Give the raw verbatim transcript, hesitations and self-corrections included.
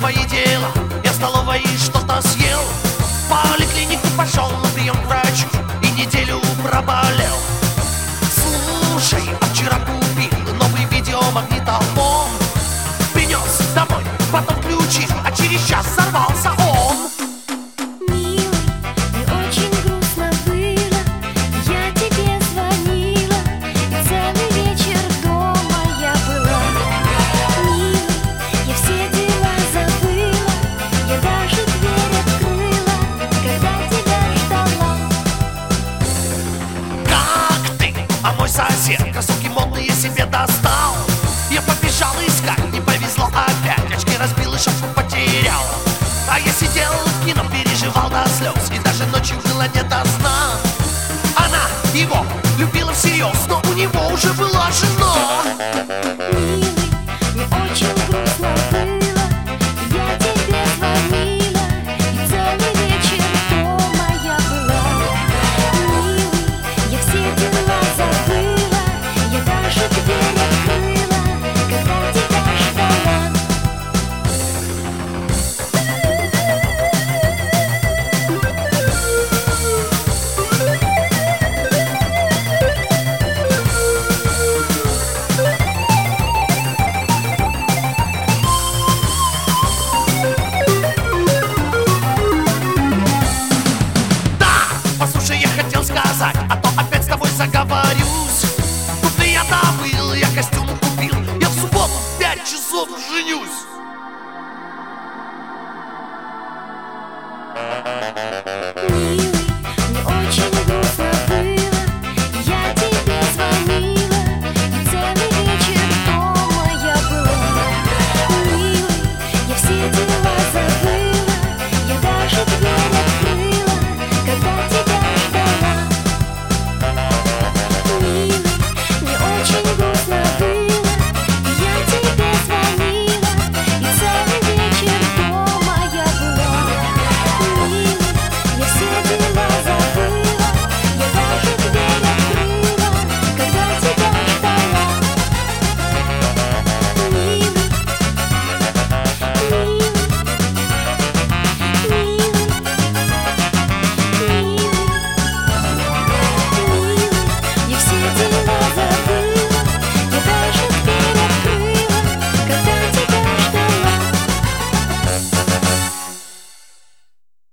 свои дела. Я в столовой что-то съел, в поликлинику пошел на прием к врачу и неделю проболел. Слушай, а вчера купил новый видеомагнитофон, принес домой, потом включил, а через час сорвался он. А мой сосед кроссовки модные себе достал. Я побежал искать, не повезло опять. Очки разбил и шапку потерял. А я сидел в кино, переживал до слез, и даже ночью было не до сна. Она его любила всерьез, но у него уже была жена.